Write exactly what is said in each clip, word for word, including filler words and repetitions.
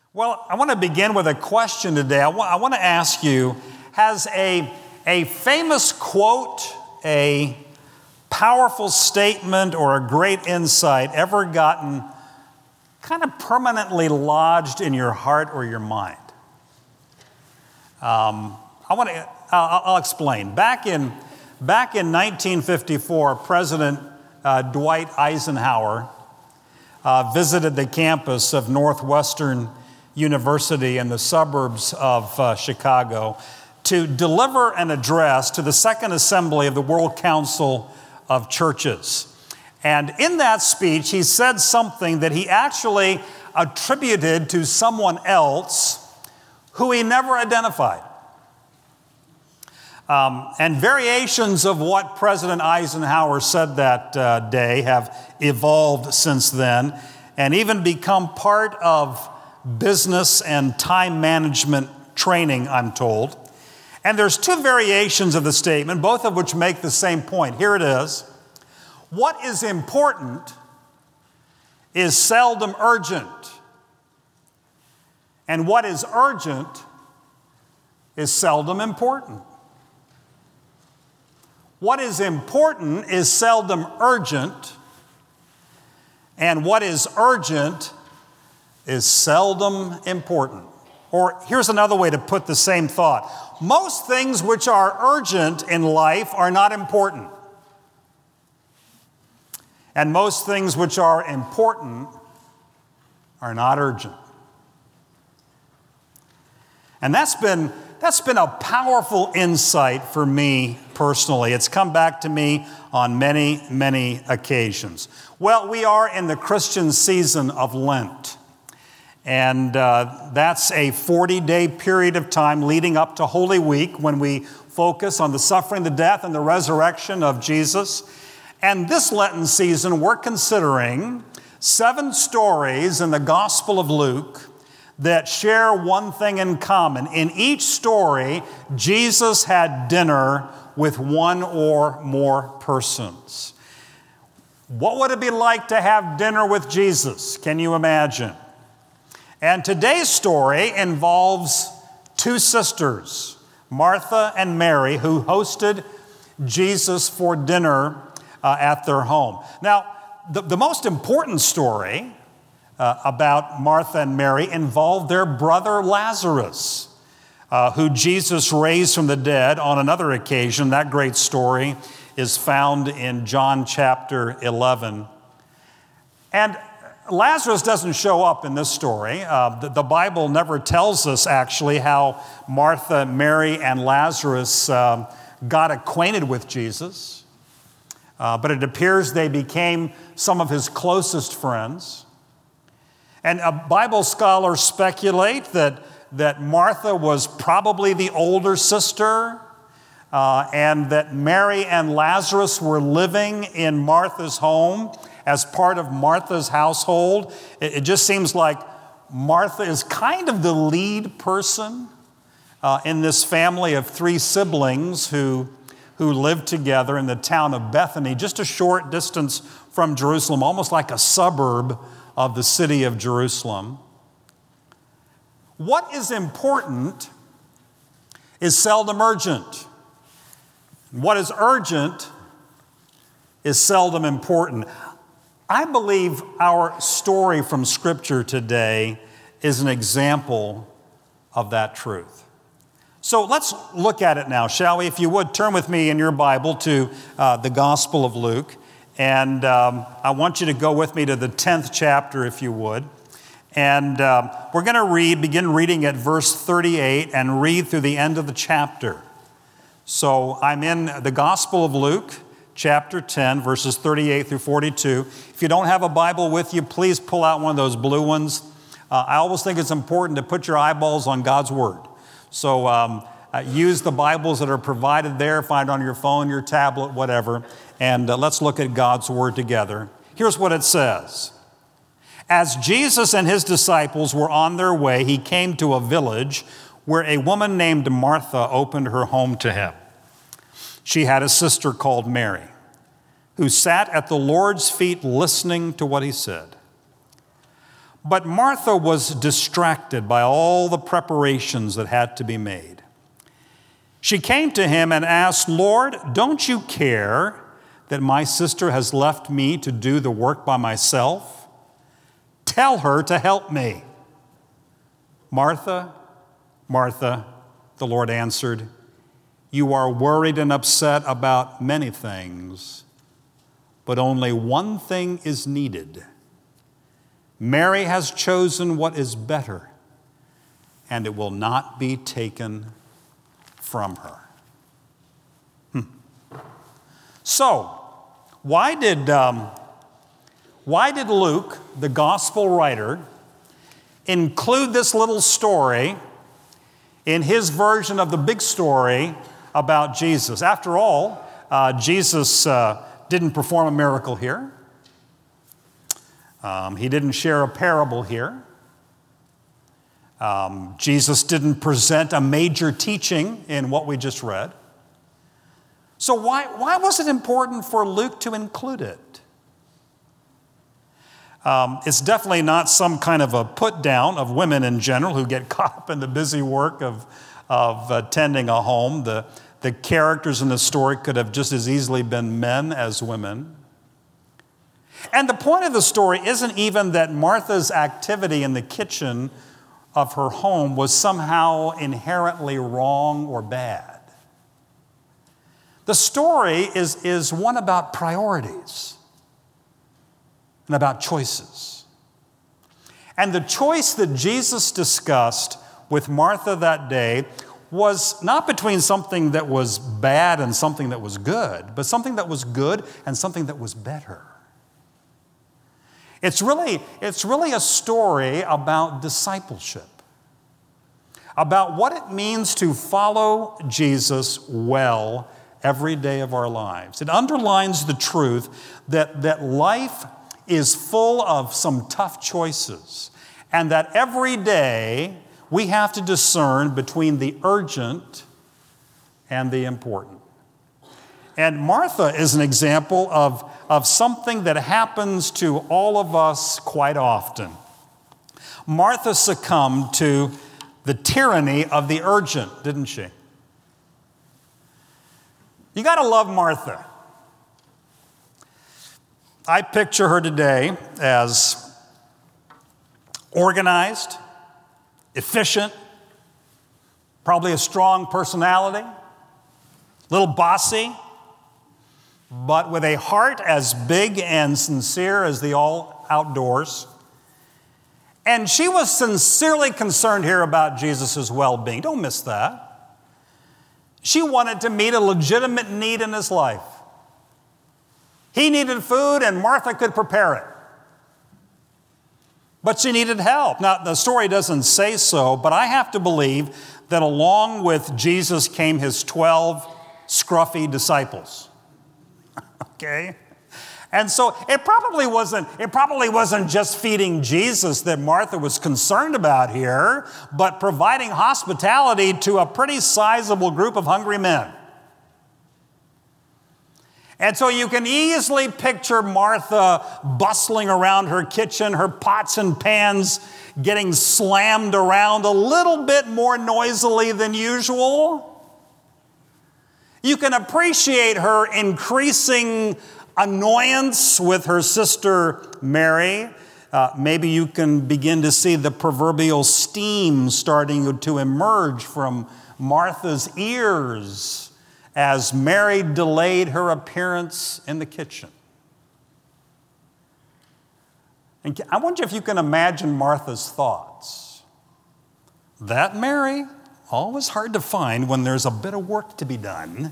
Well, I want to begin with a question today. I want, I want to ask you, has a, a famous quote, a powerful statement, or a great insight ever gotten kind of permanently lodged in your heart or your mind? Um, I want to, I'll, I'll explain. Back in, back in nineteen fifty-four, President uh, Dwight Eisenhower uh, visited the campus of Northwestern University in the suburbs of uh, Chicago to deliver an address to the Second Assembly of the World Council of Churches. And in that speech, he said something that he actually attributed to someone else who he never identified. Um, and variations of what President Eisenhower said that uh, day have evolved since then and even become part of business and time management training, I'm told. And there's two variations of the statement, both of which make the same point. Here it is. What is important is seldom urgent. And what is urgent is seldom important. What is important is seldom urgent. And what is urgent is seldom important. Or here's another way to put the same thought. Most things which are urgent in life are not important. And most things which are important are not urgent. And that's been, that's been a powerful insight for me personally. It's come back to me on many, many occasions. Well, we are in the Christian season of Lent. And uh, that's a forty-day period of time leading up to Holy Week when we focus on the suffering, the death, and the resurrection of Jesus. And this Lenten season, we're considering seven stories in the Gospel of Luke that share one thing in common. In each story, Jesus had dinner with one or more persons. What would it be like to have dinner with Jesus? Can you imagine? And today's story involves two sisters, Martha and Mary, who hosted Jesus for dinner uh, at their home. Now, the, the most important story uh, about Martha and Mary involved their brother Lazarus, uh, who Jesus raised from the dead on another occasion. That great story is found in John chapter eleven. And Lazarus doesn't show up in this story. Uh, the, the Bible never tells us actually how Martha, Mary, and Lazarus uh, got acquainted with Jesus. Uh, but it appears they became some of his closest friends. And uh, Bible scholars speculate that, that Martha was probably the older sister, uh, and that Mary and Lazarus were living in Martha's home as part of Martha's household. It just seems like Martha is kind of the lead person uh, in this family of three siblings who, who live together in the town of Bethany, just a short distance from Jerusalem, almost like a suburb of the city of Jerusalem. What is important is seldom urgent. What is urgent is seldom important. I believe our story from Scripture today is an example of that truth. So let's look at it now, shall we? If you would, turn with me in your Bible to uh, the Gospel of Luke. And um, I want you to go with me to the tenth chapter, if you would. And um, we're going to read, begin reading at verse thirty-eight and read through the end of the chapter. So I'm in the Gospel of Luke, chapter ten, verses thirty-eight through forty-two. If you don't have a Bible with you, please pull out one of those blue ones. Uh, I always think it's important to put your eyeballs on God's Word. So um, uh, use the Bibles that are provided there, find it on your phone, your tablet, whatever, and uh, let's look at God's Word together. Here's what it says. As Jesus and his disciples were on their way, he came to a village where a woman named Martha opened her home to him. She had a sister called Mary, who sat at the Lord's feet listening to what he said. But Martha was distracted by all the preparations that had to be made. She came to him and asked, "Lord, don't you care that my sister has left me to do the work by myself? Tell her to help me." "Martha, Martha," the Lord answered, "you are worried and upset about many things, but only one thing is needed. Mary has chosen what is better, and it will not be taken from her." Hmm. So, why did, um, why did Luke, the gospel writer, include this little story in his version of the big story about Jesus? After all, uh, Jesus uh, didn't perform a miracle here. Um, he didn't share a parable here. Um, Jesus didn't present a major teaching in what we just read. So why, why was it important for Luke to include it? Um, it's definitely not some kind of a put down of women in general who get caught up in the busy work of, of uh, tending a home. The, the characters in the story could have just as easily been men as women. And the point of the story isn't even that Martha's activity in the kitchen of her home was somehow inherently wrong or bad. The story is, is one about priorities and about choices. And the choice that Jesus discussed with Martha that day was not between something that was bad and something that was good, but something that was good and something that was better. It's really, it's really a story about discipleship, about what it means to follow Jesus well every day of our lives. It underlines the truth that, that life is full of some tough choices, and that every day we have to discern between the urgent and the important. And Martha is an example of, of something that happens to all of us quite often. Martha succumbed to the tyranny of the urgent, didn't she? You got to love Martha. I picture her today as organized, efficient, probably a strong personality, a little bossy, but with a heart as big and sincere as the all outdoors. And she was sincerely concerned here about Jesus' well-being. Don't miss that. She wanted to meet a legitimate need in his life. He needed food, and Martha could prepare it. But she needed help. Now, the story doesn't say so, but I have to believe that along with Jesus came his twelve scruffy disciples. Okay? And so it probably wasn't, it probably wasn't just feeding Jesus that Martha was concerned about here, but providing hospitality to a pretty sizable group of hungry men. And so you can easily picture Martha bustling around her kitchen, her pots and pans getting slammed around a little bit more noisily than usual. You can appreciate her increasing annoyance with her sister Mary. Uh, maybe you can begin to see the proverbial steam starting to emerge from Martha's ears as Mary delayed her appearance in the kitchen. And I wonder if you can imagine Martha's thoughts. That Mary, always hard to find when there's a bit of work to be done.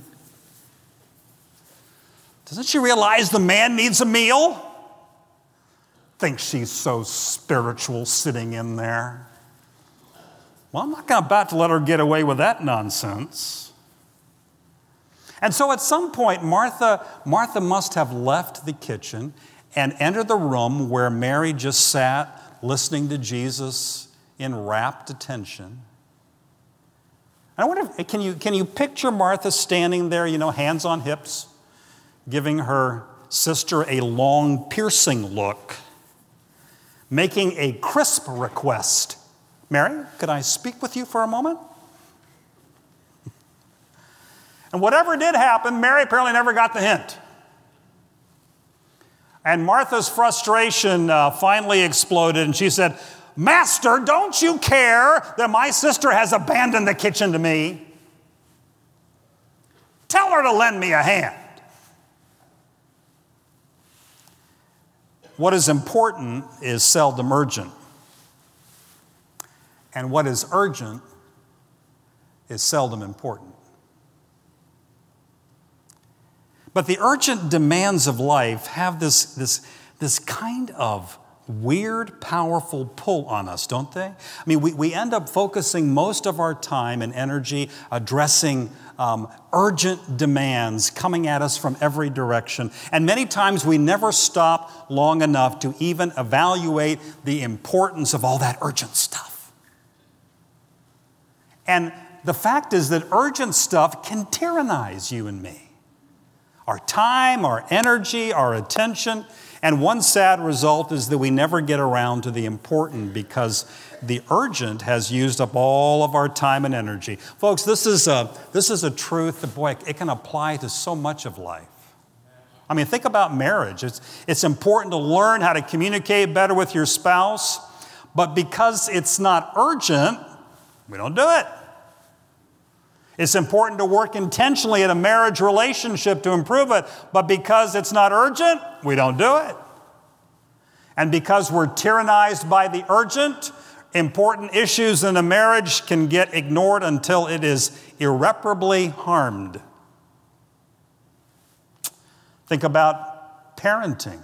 Doesn't she realize the man needs a meal? Thinks she's so spiritual sitting in there. Well, I'm not about to let her get away with that nonsense. And so at some point, Martha, Martha must have left the kitchen and entered the room where Mary just sat listening to Jesus in rapt attention. I wonder, if, can you, can you picture Martha standing there, you know, hands on hips, giving her sister a long, piercing look, making a crisp request. Mary, could I speak with you for a moment? And whatever did happen, Mary apparently never got the hint. And Martha's frustration uh, finally exploded, and she said, Master, don't you care that my sister has abandoned the kitchen to me? Tell her to lend me a hand. What is important is seldom urgent. And what is urgent is seldom important. But the urgent demands of life have this, this, this kind of weird, powerful pull on us, don't they? I mean, we, we end up focusing most of our time and energy addressing um, urgent demands coming at us from every direction. And many times we never stop long enough to even evaluate the importance of all that urgent stuff. And the fact is that urgent stuff can tyrannize you and me. Our time, our energy, our attention. And one sad result is that we never get around to the important because the urgent has used up all of our time and energy. Folks, this is a, this is a truth that, boy, it can apply to so much of life. I mean, think about marriage. It's, it's important to learn how to communicate better with your spouse, but because it's not urgent, we don't do it. It's important to work intentionally in a marriage relationship to improve it, but because it's not urgent, we don't do it. And because we're tyrannized by the urgent, important issues in a marriage can get ignored until it is irreparably harmed. Think about parenting.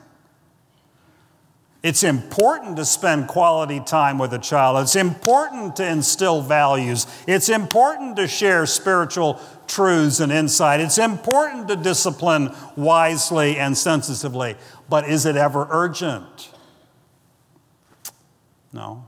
It's important to spend quality time with a child. It's important to instill values. It's important to share spiritual truths and insight. It's important to discipline wisely and sensitively. But is it ever urgent? No.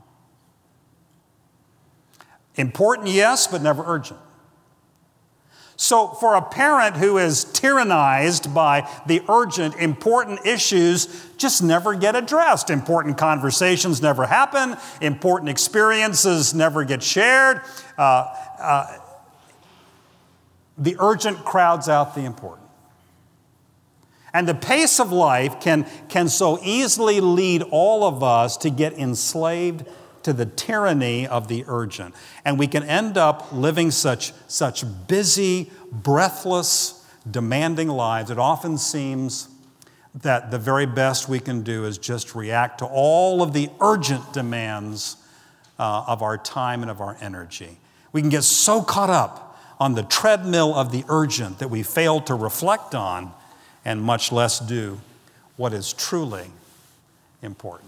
Important, yes, but never urgent. So for a parent who is tyrannized by the urgent, important issues just never get addressed. Important conversations never happen. Important experiences never get shared. Uh, uh, the urgent crowds out the important. And the pace of life can, can so easily lead all of us to get enslaved to the tyranny of the urgent. And we can end up living such, such busy, breathless, demanding lives. It often seems that the very best we can do is just react to all of the urgent demands uh, of our time and of our energy. We can get so caught up on the treadmill of the urgent that we fail to reflect on and much less do what is truly important.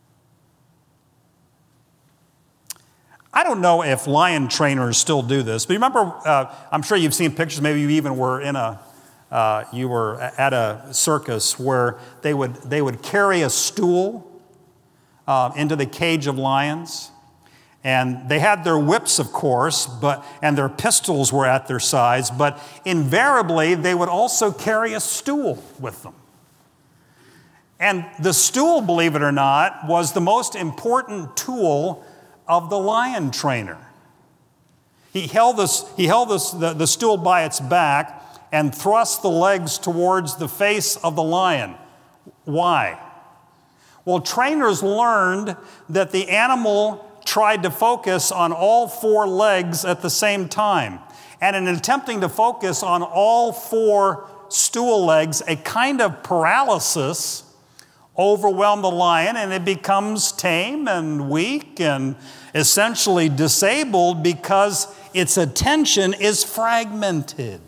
I don't know if lion trainers still do this, but remember, uh, I'm sure you've seen pictures, maybe you even were in a, uh, you were at a circus where they would, they would carry a stool uh, into the cage of lions. And they had their whips, of course, but, and their pistols were at their sides, but invariably they would also carry a stool with them. And the stool, believe it or not, was the most important tool of the lion trainer. He held, this, he held this, the, the stool by its back and thrust the legs towards the face of the lion. Why? Well, trainers learned that the animal tried to focus on all four legs at the same time. And in attempting to focus on all four stool legs, a kind of paralysis overwhelmed the lion, and it becomes tame and weak and essentially disabled because its attention is fragmented.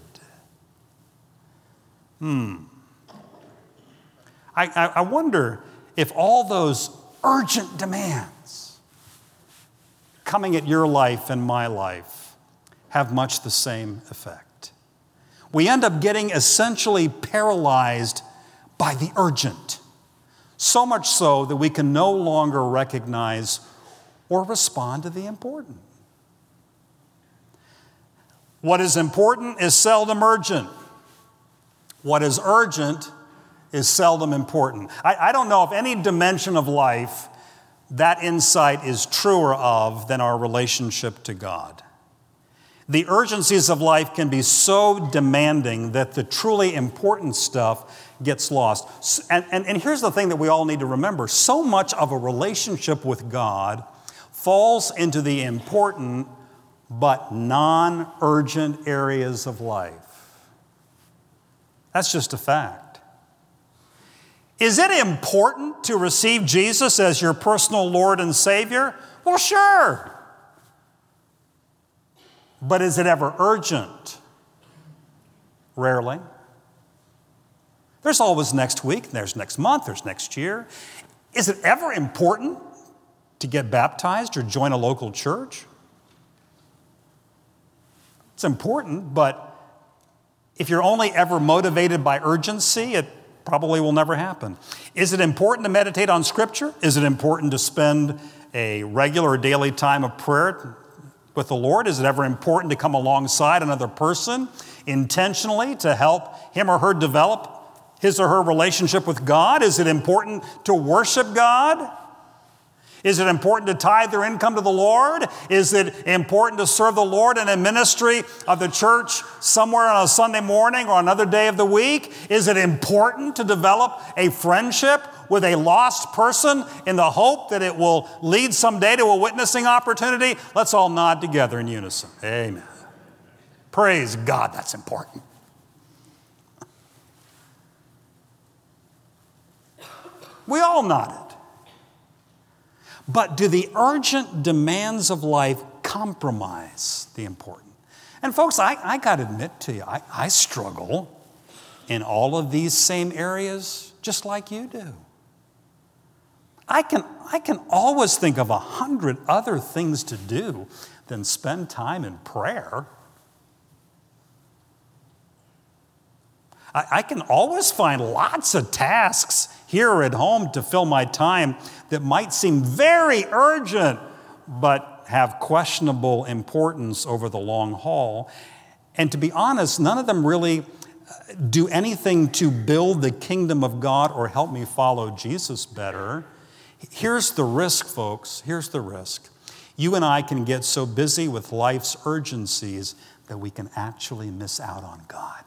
Hmm. I, I, I wonder if all those urgent demands coming at your life and my life have much the same effect. We end up getting essentially paralyzed by the urgent. So much so that we can no longer recognize or respond to the important. What is important is seldom urgent. What is urgent is seldom important. I, I don't know of any dimension of life that insight is truer of than our relationship to God. The urgencies of life can be so demanding that the truly important stuff gets lost. And, and, and here's the thing that we all need to remember. So much of a relationship with God falls into the important but non-urgent areas of life. That's just a fact. Is it important to receive Jesus as your personal Lord and Savior? Well, sure. But is it ever urgent? Rarely. There's always next week, there's next month, there's next year. Is it ever important to get baptized or join a local church? It's important, but if you're only ever motivated by urgency, it probably will never happen. Is it important to meditate on Scripture? Is it important to spend a regular or daily time of prayer with the Lord? Is it ever important to come alongside another person intentionally to help him or her develop his or her relationship with God? Is it important to worship God? Is it important to tithe their income to the Lord? Is it important to serve the Lord in a ministry of the church somewhere on a Sunday morning or another day of the week? Is it important to develop a friendship with a lost person in the hope that it will lead someday to a witnessing opportunity? Let's all nod together in unison. Amen. Praise God, that's important. We all nodded. But do the urgent demands of life compromise the important? And folks, I, I got to admit to you, I, I struggle in all of these same areas just like you do. I can, I can always think of a hundred other things to do than spend time in prayer. I, I can always find lots of tasks here or at home to fill my time that might seem very urgent, but have questionable importance over the long haul. And to be honest, none of them really do anything to build the kingdom of God or help me follow Jesus better. Here's the risk, folks. Here's the risk. You and I can get so busy with life's urgencies that we can actually miss out on God.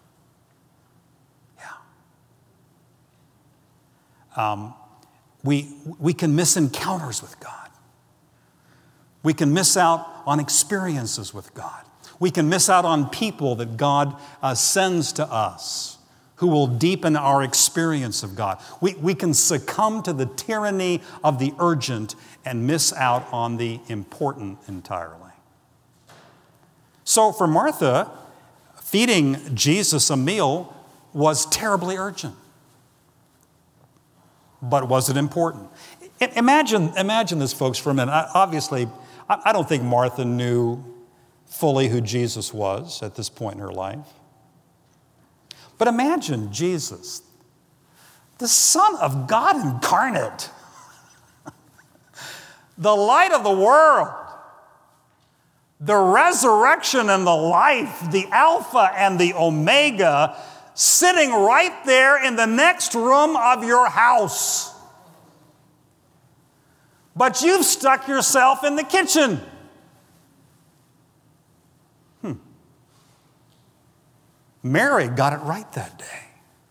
Um, we, we can miss encounters with God. We can miss out on experiences with God. We can miss out on people that God uh, sends to us who will deepen our experience of God. We, we can succumb to the tyranny of the urgent and miss out on the important entirely. So for Martha, feeding Jesus a meal was terribly urgent. But was it important? Imagine, imagine this, folks, for a minute. Obviously, I don't think Martha knew fully who Jesus was at this point in her life. But imagine Jesus, the Son of God incarnate, the light of the world, the resurrection and the life, the Alpha and the Omega, sitting right there in the next room of your house. But you've stuck yourself in the kitchen. Hmm. Mary got it right that day.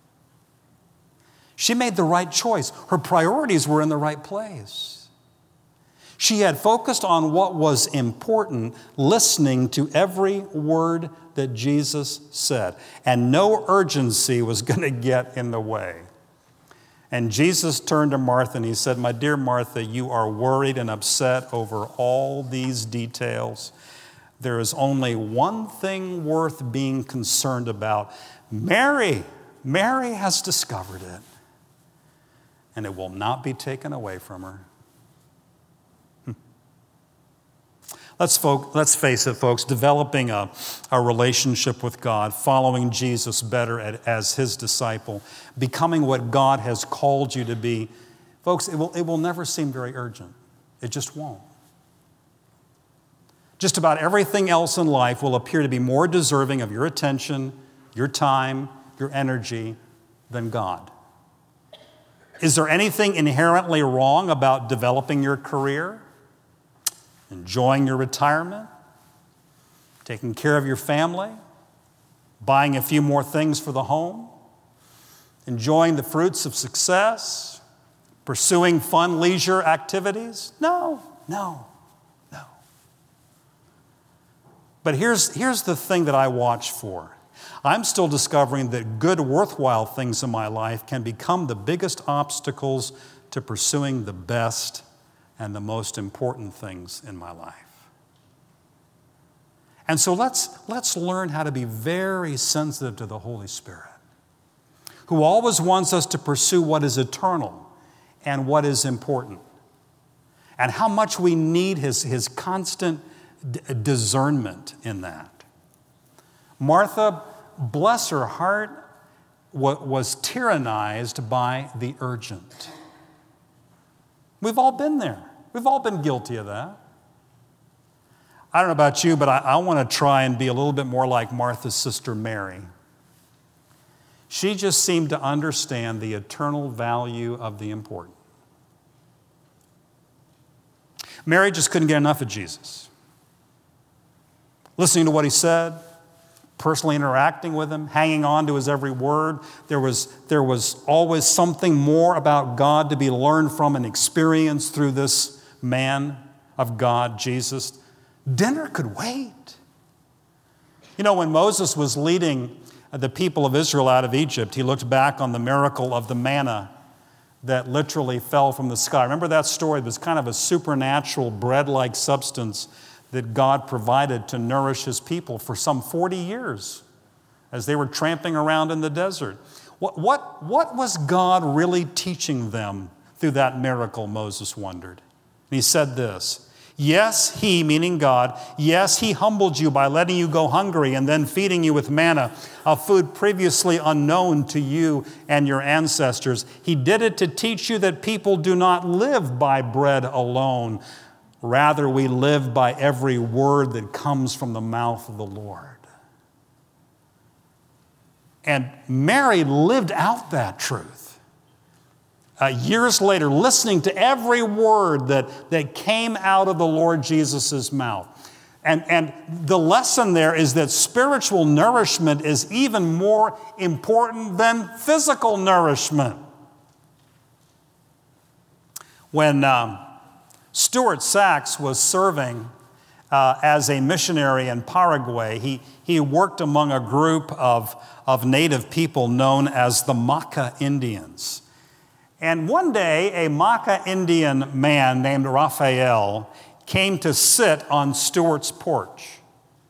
She made the right choice. Her priorities were in the right place. She had focused on what was important, listening to every word that Jesus said. And no urgency was going to get in the way. And Jesus turned to Martha and he said, "My dear Martha, you are worried and upset over all these details. There is only one thing worth being concerned about. Mary, Mary has discovered it. And it will not be taken away from her." Let's, folk, let's face it, folks, developing a, a relationship with God, following Jesus better at, as his disciple, becoming what God has called you to be, folks, it will, it will never seem very urgent. It just won't. Just about everything else in life will appear to be more deserving of your attention, your time, your energy than God. Is there anything inherently wrong about developing your career, enjoying your retirement, taking care of your family, buying a few more things for the home, enjoying the fruits of success, pursuing fun leisure activities? No, no, no. But here's, here's the thing that I watch for. I'm still discovering that good, worthwhile things in my life can become the biggest obstacles to pursuing the best and the most important things in my life. And so let's, let's learn how to be very sensitive to the Holy Spirit, who always wants us to pursue what is eternal and what is important, and how much we need his, his constant d- discernment in that. Martha, bless her heart, was tyrannized by the urgent. We've all been there. We've all been guilty of that. I don't know about you, but I, I want to try and be a little bit more like Martha's sister Mary. She just seemed to understand the eternal value of the important. Mary just couldn't get enough of Jesus. Listening to what he said, personally interacting with him, hanging on to his every word. There was, there was always something more about God to be learned from and experienced through this man of God, Jesus. Dinner could wait. You know, when Moses was leading the people of Israel out of Egypt, he looked back on the miracle of the manna that literally fell from the sky. Remember that story? It was kind of a supernatural bread-like substance that God provided to nourish his people for some forty years as they were tramping around in the desert. What, what, what was God really teaching them through that miracle, Moses wondered. And he said this, yes, he, meaning God, yes, he humbled you by letting you go hungry and then feeding you with manna, a food previously unknown to you and your ancestors. He did it to teach you that people do not live by bread alone. Rather, we live by every word that comes from the mouth of the Lord. And Mary lived out that truth. Uh, years later, listening to every word that, that came out of the Lord Jesus' mouth. And, and the lesson there is that spiritual nourishment is even more important than physical nourishment. When um, Stuart Sachs was serving uh, as a missionary in Paraguay, he, he worked among a group of, of native people known as the Maca Indians. And one day, a Maca Indian man named Raphael came to sit on Stuart's porch.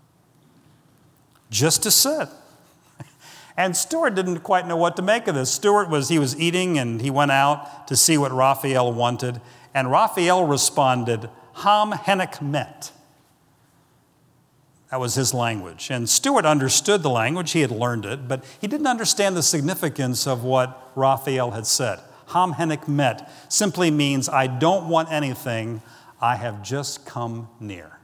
Just to sit. And Stuart didn't quite know what to make of this. Stuart was, he was eating and he went out to see what Raphael wanted. And Raphael responded, Ham Hennek Met. That was his language. And Stuart understood the language, he had learned it, but he didn't understand the significance of what Raphael had said. Ham Hennek Met simply means, I don't want anything, I have just come near.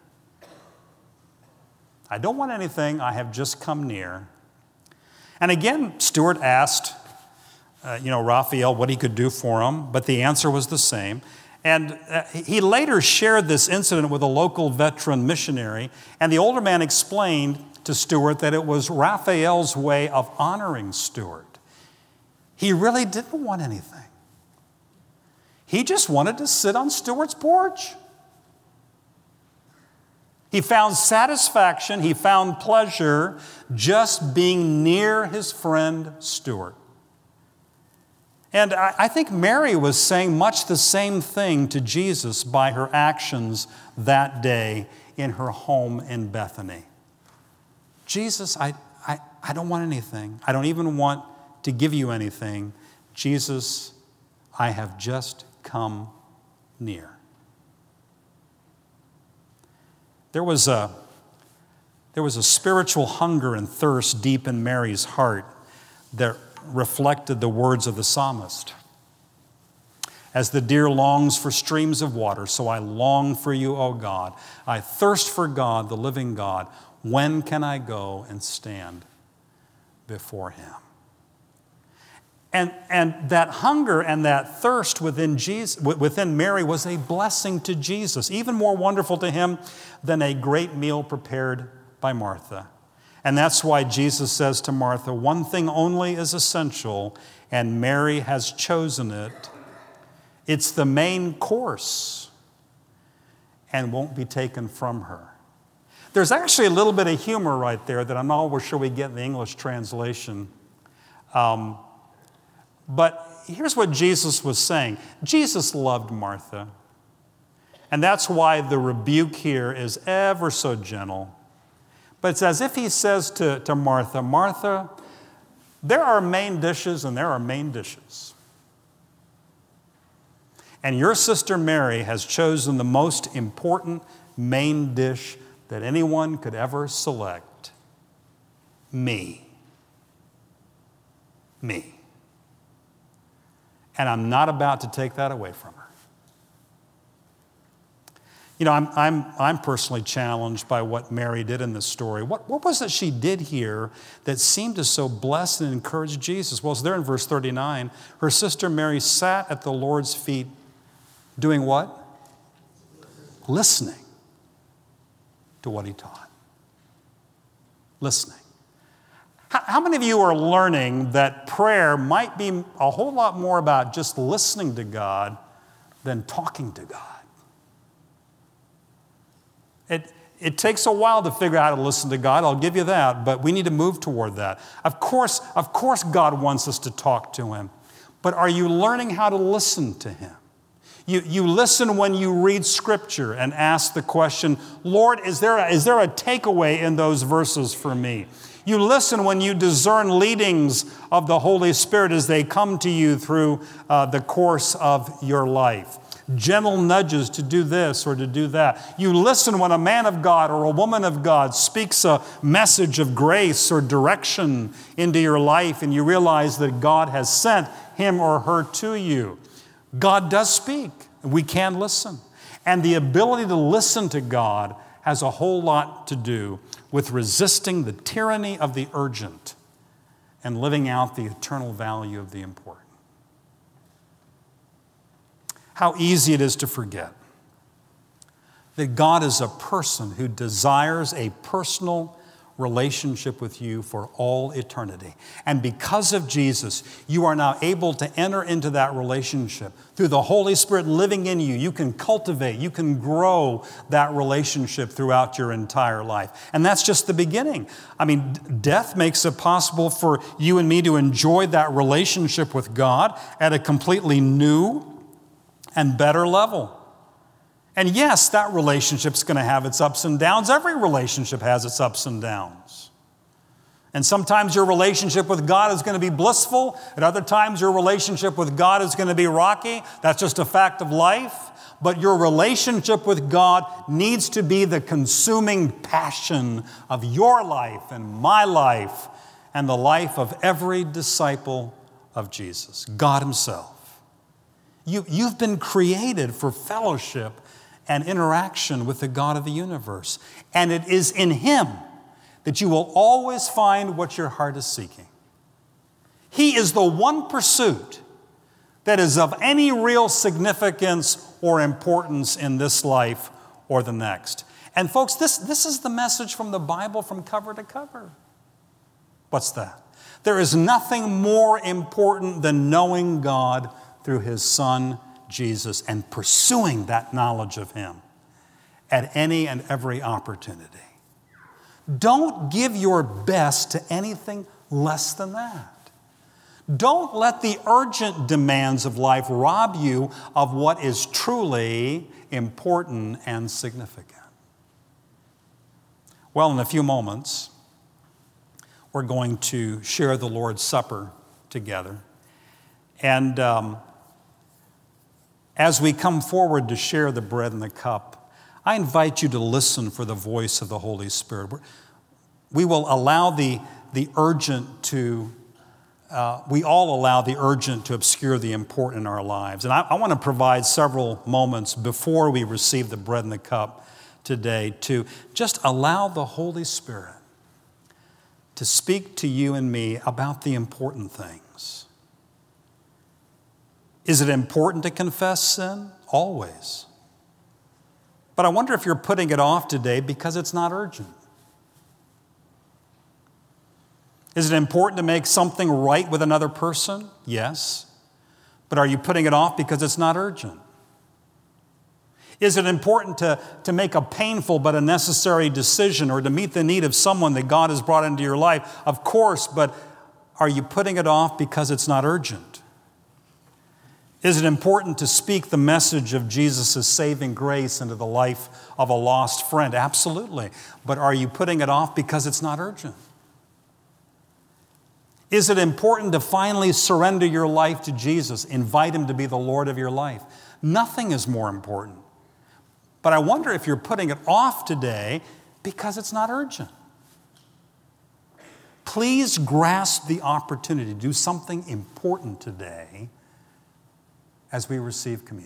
I don't want anything, I have just come near. And again, Stuart asked, uh, you know, Raphael what he could do for him, but the answer was the same. And uh, he later shared this incident with a local veteran missionary, and the older man explained to Stuart that it was Raphael's way of honoring Stuart. He really didn't want anything. He just wanted to sit on Stuart's porch. He found satisfaction, he found pleasure just being near his friend Stuart. And I, I think Mary was saying much the same thing to Jesus by her actions that day in her home in Bethany. Jesus, I, I, I don't want anything. I don't even want to give you anything. Jesus, I have just come near. There was a, there was a spiritual hunger and thirst deep in Mary's heart that reflected the words of the psalmist. As the deer longs for streams of water, so I long for you, O God. I thirst for God, the living God. When can I go and stand before him? And, and that hunger and that thirst within, Jesus, within Mary was a blessing to Jesus, even more wonderful to him than a great meal prepared by Martha. And that's why Jesus says to Martha, one thing only is essential, and Mary has chosen it. It's the main course and won't be taken from her. There's actually a little bit of humor right there that I'm not always sure we get in the English translation. Um, but here's what Jesus was saying. Jesus loved Martha. And that's why the rebuke here is ever so gentle. But it's as if he says to, to Martha, Martha, there are main dishes and there are main dishes. And your sister Mary has chosen the most important main dish that anyone could ever select. Me. Me. And I'm not about to take that away from her. You know, I'm, I'm, I'm personally challenged by what Mary did in this story. What, what was it she did here that seemed to so bless and encourage Jesus? Well, it's there in verse thirty-nine. Her sister Mary sat at the Lord's feet doing what? Listening to what he taught. Listening. How, how many of you are learning that prayer might be a whole lot more about just listening to God than talking to God? It, it takes a while to figure out how to listen to God, I'll give you that, but we need to move toward that. Of course, of course God wants us to talk to him, but are you learning how to listen to him? You, you listen when you read Scripture and ask the question, Lord, is there a, is there a takeaway in those verses for me? You listen when you discern leadings of the Holy Spirit as they come to you through uh, the course of your life. Gentle nudges to do this or to do that. You listen when a man of God or a woman of God speaks a message of grace or direction into your life, and you realize that God has sent him or her to you. God does speak. We can listen. And the ability to listen to God has a whole lot to do with resisting the tyranny of the urgent and living out the eternal value of the important. How easy it is to forget that God is a person who desires a personal relationship with you for all eternity. And because of Jesus, you are now able to enter into that relationship. Through the Holy Spirit living in you, you can cultivate, you can grow that relationship throughout your entire life. And that's just the beginning. I mean, death makes it possible for you and me to enjoy that relationship with God at a completely new and better level. And yes, that relationship's going to have its ups and downs. Every relationship has its ups and downs. And sometimes your relationship with God is going to be blissful. At other times, your relationship with God is going to be rocky. That's just a fact of life. But your relationship with God needs to be the consuming passion of your life and my life and the life of every disciple of Jesus, God himself. You, you've been created for fellowship and interaction with the God of the universe. And it is in him that you will always find what your heart is seeking. He is the one pursuit that is of any real significance or importance in this life or the next. And folks, this, this is the message from the Bible from cover to cover. What's that? There is nothing more important than knowing God through his Son, Jesus, and pursuing that knowledge of him at any and every opportunity. Don't give your best to anything less than that. Don't let the urgent demands of life rob you of what is truly important and significant. Well, in a few moments, we're going to share the Lord's Supper together. And um, as we come forward to share the bread and the cup, I invite you to listen for the voice of the Holy Spirit. We will allow the, the urgent to, uh, we all allow the urgent to obscure the important in our lives. And I, I want to provide several moments before we receive the bread and the cup today to just allow the Holy Spirit to speak to you and me about the important things. Is it important to confess sin? Always. But I wonder if you're putting it off today because it's not urgent. Is it important to make something right with another person? Yes. But are you putting it off because it's not urgent? Is it important to, to make a painful but a necessary decision or to meet the need of someone that God has brought into your life? Of course, but are you putting it off because it's not urgent? Is it important to speak the message of Jesus' saving grace into the life of a lost friend? Absolutely. But are you putting it off because it's not urgent? Is it important to finally surrender your life to Jesus, invite Him to be the Lord of your life? Nothing is more important. But I wonder if you're putting it off today because it's not urgent. Please grasp the opportunity to do something important today as we receive communion.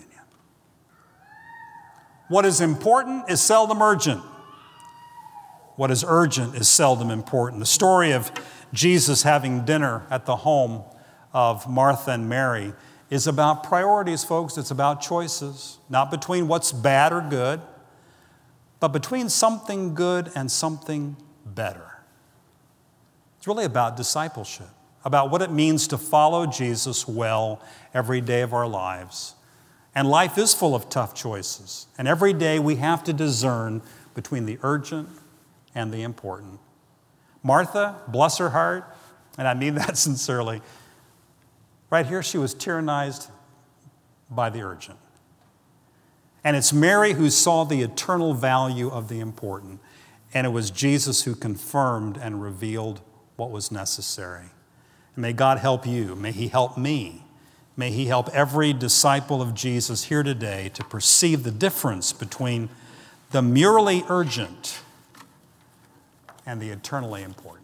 What is important is seldom urgent. What is urgent is seldom important. The story of Jesus having dinner at the home of Martha and Mary is about priorities, folks. It's about choices, not between what's bad or good, but between something good and something better. It's really about discipleship, about what it means to follow Jesus well every day of our lives. And life is full of tough choices. And every day we have to discern between the urgent and the important. Martha, bless her heart, and I mean that sincerely, right here she was tyrannized by the urgent. And it's Mary who saw the eternal value of the important. And it was Jesus who confirmed and revealed what was necessary. And may God help you. May He help me. May He help every disciple of Jesus here today to perceive the difference between the merely urgent and the eternally important.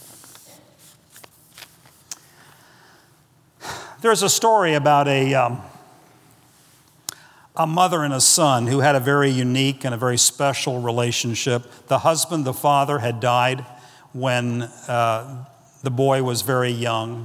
There's a story about a, um, a mother and a son who had a very unique and a very special relationship. The husband, the father, had died when uh, the boy was very young.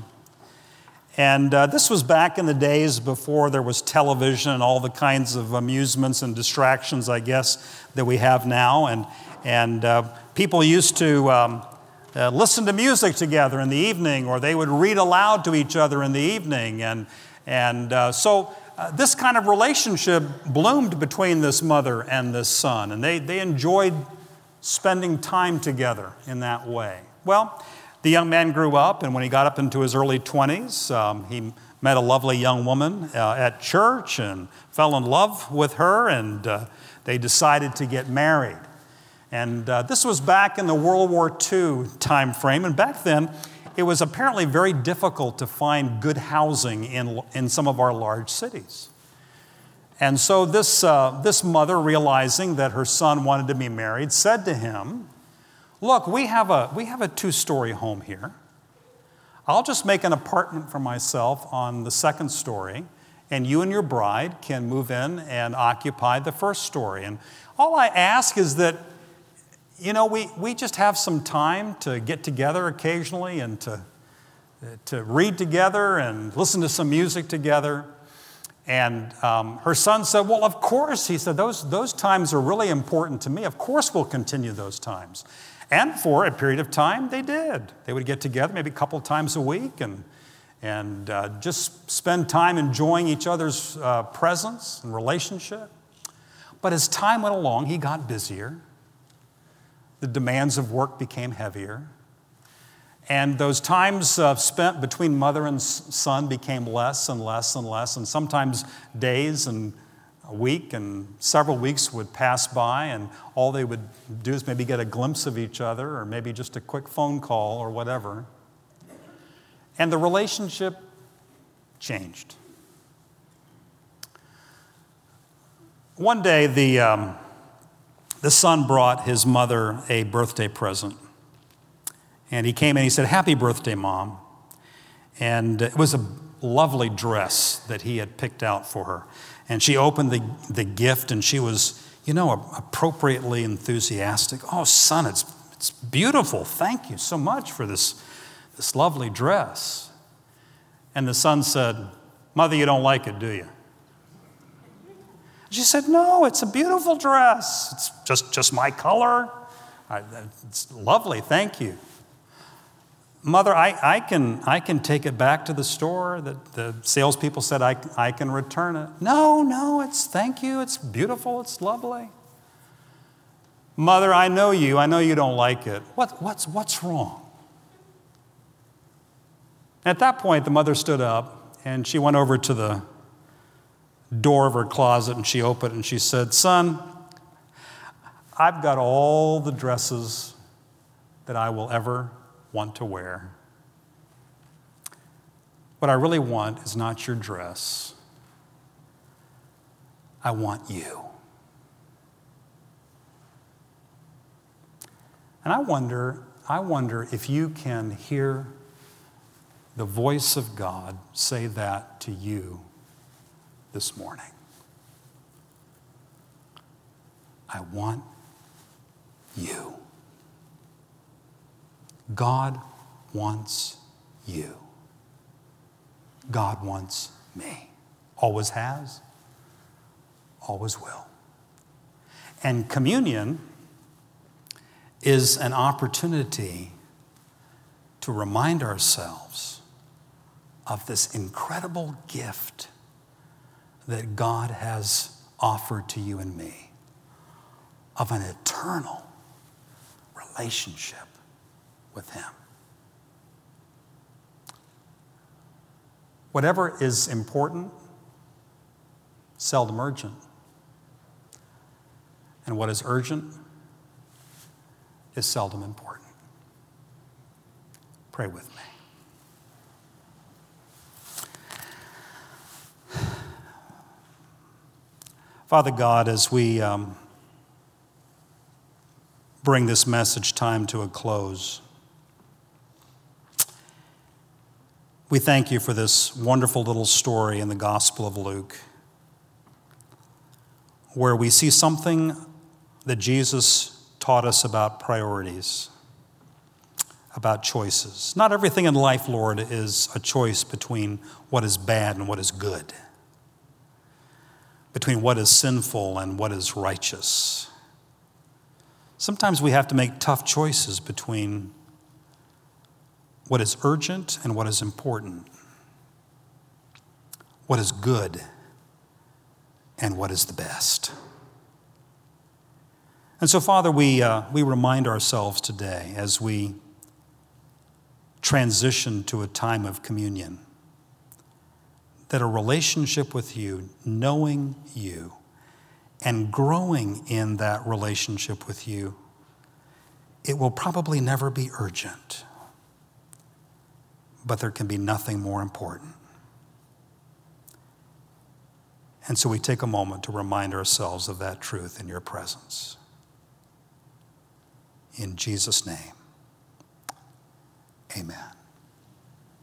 And uh, this was back in the days before there was television and all the kinds of amusements and distractions, I guess, that we have now. And, and uh, people used to um, uh, listen to music together in the evening, or they would read aloud to each other in the evening. And, and uh, so uh, this kind of relationship bloomed between this mother and this son. And they, they enjoyed spending time together in that way. Well, the young man grew up, and when he got up into his early twenties, um, he met a lovely young woman uh, at church and fell in love with her, and uh, they decided to get married. And uh, this was back in the World War Two time frame, and back then it was apparently very difficult to find good housing in, in some of our large cities. And so this, uh, this mother, realizing that her son wanted to be married, said to him, "Look, we have a, we have a two-story home here. I'll just make an apartment for myself on the second story, and you and your bride can move in and occupy the first story. And all I ask is that, you know, we, we just have some time to get together occasionally and to, to read together and listen to some music together." And um, her son said, "Well, of course." He said, those, those times are really important to me. Of course we'll continue those times. And for a period of time, they did. They would get together maybe a couple times a week and, and uh, just spend time enjoying each other's uh, presence and relationship. But as time went along, he got busier. The demands of work became heavier. And those times uh, spent between mother and son became less and less and less. And sometimes days and a week and several weeks would pass by, and all they would do is maybe get a glimpse of each other, or maybe just a quick phone call or whatever. And the relationship changed. One day, the, um, the son brought his mother a birthday present. And he came and he said, "Happy birthday, Mom." And it was a lovely dress that he had picked out for her. And she opened the, the gift, and she was, you know, appropriately enthusiastic. "Oh, son, it's, it's beautiful. Thank you so much for this, this lovely dress." And the son said, Mother, you don't like it, do you? She said, no, it's a beautiful dress. It's just, just my color. I, it's lovely, thank you. Mother, I, I, can, I can take it back to the store. The, the salespeople said I, I can return it. No, no, it's thank you. It's beautiful. It's lovely. Mother, I know you. I know you don't like it. What, what's, what's wrong? At that point, the mother stood up and she went over to the door of her closet and she opened it and she said, son, I've got all the dresses that I will ever want to wear. What I really want is not your dress. I want you. And I wonder, I wonder if you can hear the voice of God say that to you this morning. I want you. God wants you. God wants me. Always has, always will. And communion is an opportunity to remind ourselves of this incredible gift that God has offered to you and me, of an eternal relationship with Him. Whatever is important, seldom urgent. And what is urgent is seldom important. Pray with me. Father God, as we um, bring this message time to a close, we thank you for this wonderful little story in the Gospel of Luke, where we see something that Jesus taught us about priorities, about choices. Not everything in life, Lord, is a choice between what is bad and what is good, between what is sinful and what is righteous. Sometimes we have to make tough choices between what is urgent and what is important, what is good and what is the best. And so, Father, we, uh, we remind ourselves today as we transition to a time of communion that a relationship with you, knowing you, and growing in that relationship with you, it will probably never be urgent, but there can be nothing more important. And so we take a moment to remind ourselves of that truth in your presence. In Jesus' name, amen.